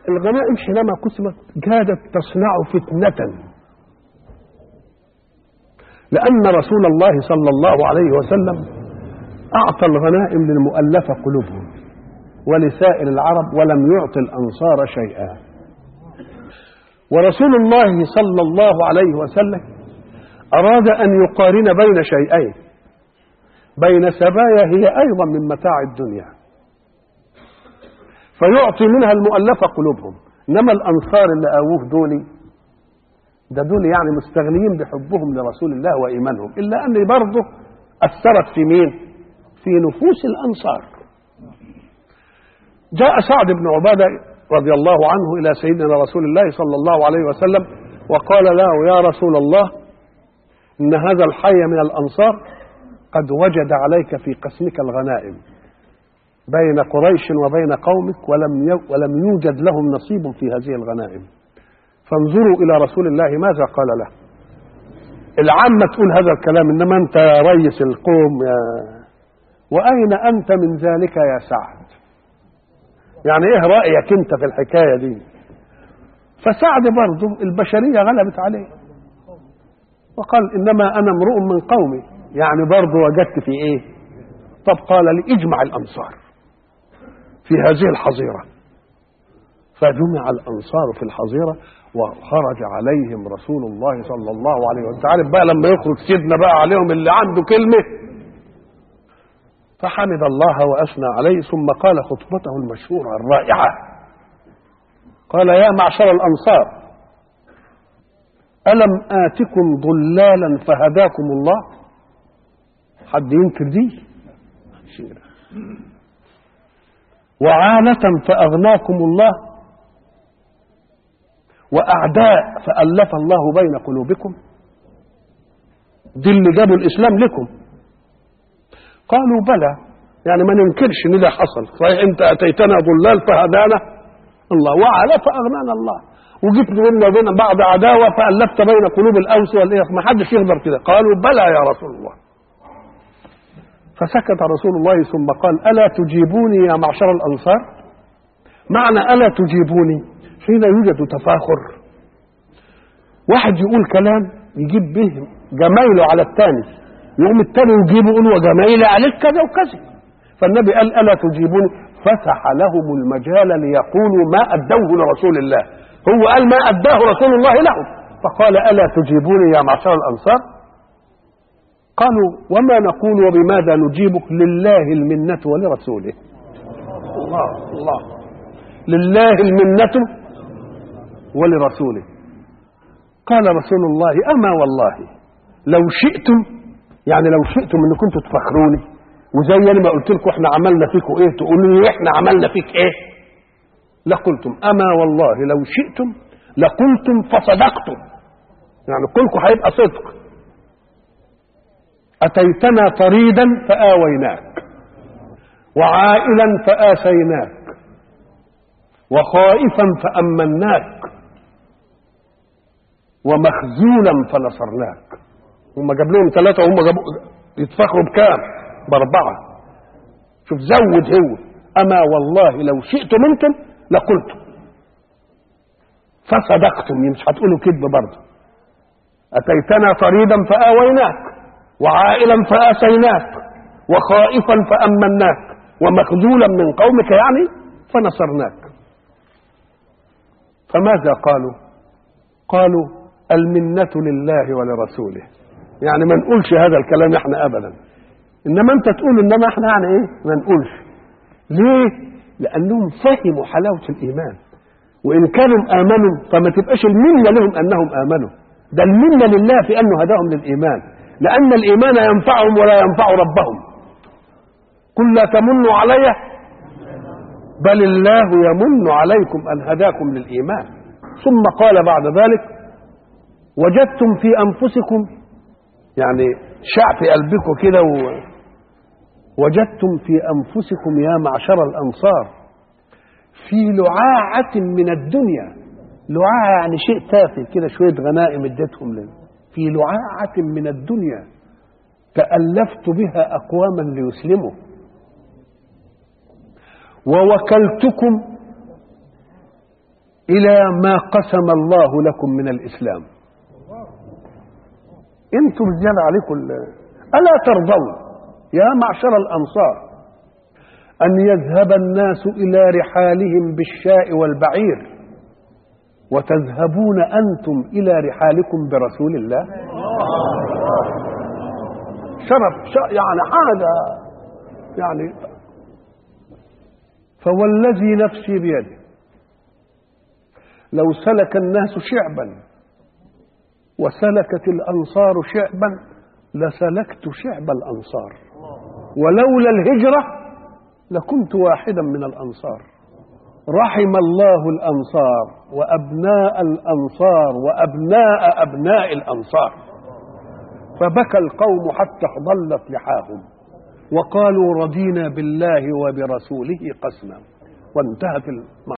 الغنائم حينما قسمت كادت تصنع فتنة، لأن رسول الله صلى الله عليه وسلم أعطى الغنائم للمؤلفة قلوبهم ولسائر العرب، ولم يعطي الأنصار شيئا. ورسول الله صلى الله عليه وسلم أراد أن يقارن بين شيئين، بين سبايا هي أيضا من متاع الدنيا فيعطي منها المؤلفة قلوبهم، إنما الأنصار اللي آووه دول يعني مستغنيين بحبهم لرسول الله وإيمانهم، إلا أن برضه أثرت في مين؟ في نفوس الأنصار. جاء سعد بن عبادة رضي الله عنه إلى سيدنا رسول الله صلى الله عليه وسلم وقال له: يا رسول الله، إن هذا الحي من الأنصار قد وجد عليك في قسمك الغنائم بين قريش وبين قومك، ولم يوجد لهم نصيب في هذه الغنائم، فانظروا إلى رسول الله ماذا قال له. العامة تقول هذا الكلام، إنما أنت يا ريس القوم وأين أنت من ذلك يا سعد؟ يعني إيه رأيك أنت في الحكاية دي؟ فسعد برضه البشرية غلبت عليه وقال: إنما أنا امرؤ من قومي، يعني برضه وجدت في إيه؟ طب قال لي: اجمع الأنصار في هذه الحظيرة. فجمع الأنصار في الحظيرة وخرج عليهم رسول الله صلى الله عليه وسلم. عارف بقى لما يخرج سيدنا بقى عليهم اللي عنده كلمة، فحمد الله وأثنى عليه، ثم قال خطبته المشهورة الرائعة، قال: يا معشر الأنصار، ألم آتكم ضلالا فهداكم الله؟ حد ينكر دي؟ وعالة فأغناكم الله، وأعداء فألف الله بين قلوبكم. دي اللي جابوا الإسلام لكم. قالوا: بلى، يعني ما ننكرش ان ده حصل صحيح، انت اتيتنا ضلال فهدانا الله، وعلى فاغنانا الله، وجبت بيننا وبين بعض عداوه فالفت بين قلوب الاوس والاخ، ما حدش يقدر كده. قالوا: بلى يا رسول الله. فسكت رسول الله ثم قال: الا تجيبوني يا معشر الانصار؟ معنى الا تجيبوني حين يوجد تفاخر، واحد يقول كلام يجيب به جمايله على الثاني، يقوم الثاني يجيبه يقول: وجمايلي عليك كذا وكذا. فالنبي قال: الا تجيبوني؟ فتح لهم المجال ليقولوا ما ادوه لرسول الله. هو قال ما اداه رسول الله لهم، فقال: الا تجيبوني يا معشر الانصار؟ قالوا: وما نقول وبماذا نجيبك؟ لله المنة ولرسوله. الله الله، لله المنة ولرسوله. قال رسول الله: اما والله لو شئتم، يعني لو شئتم ان كنتوا تفخروني وزي انا ما قلت لكم احنا عملنا فيكم ايه تقولوا لي احنا عملنا فيك ايه، لقلتم. اما والله لو شئتم لقلتم فصدقتم، يعني قولكم هيبقى صدق. اتيتنا طريدا فآويناك، وعائلا فآسيناك، وخائفا فأمناك، ومخزولا فنصرناك. هم جاب لهم ثلاثة وهم جابوا يتفخروا بكام؟ بأربعة. شوف زود هو: أما والله لو شئتم أنتم لقلتم فصدقتم، مش هتقولوا كذب برضه. أتيتنا طريدا فآويناك، وعائلا فآسيناك، وخائفا فأمناك، ومخذولا من قومك يعني فنصرناك. فماذا قالوا؟ قالوا: المنة لله ولرسوله. يعني ما نقولش هذا الكلام احنا ابدا، انما انت تقول انما احنا يعني ايه ما نقولش. ليه؟ لانهم فهموا حلاوه الايمان، وان كانوا امنوا فما تبقاش المنه لهم انهم امنوا، ده المنه لله في انه هداهم للايمان، لان الايمان ينفعهم ولا ينفع ربهم. قل لا تمنوا علي بل الله يمن عليكم ان هداكم للايمان. ثم قال بعد ذلك: وجدتم في انفسكم، يعني شع في قلبكم كده، وجدتم في أنفسكم يا معشر الأنصار في لعاعة من الدنيا. لعاعة يعني شيء تافه كده، شوية غنائم اديتهم لنا. في لعاعة من الدنيا تألفت بها أقواما ليسلموا، ووكلتكم إلى ما قسم الله لكم من الإسلام. انتم زيادة عليكم ألا ترضون يا معشر الأنصار أن يذهب الناس إلى رحالهم بالشاء والبعير وتذهبون أنتم إلى رحالكم برسول الله؟ شرف يعني هذا يعني. فوالذي نفسي بيده لو سلك الناس شعبا وسلكت الأنصار شعبا لسلكت شعب الأنصار، ولولا الهجرة لكنت واحدا من الأنصار. رحم الله الأنصار وأبناء الأنصار وأبناء أبناء الأنصار. فبكى القوم حتى ضلت لحاهم وقالوا رضينا بالله وبرسوله قسما، وانتهت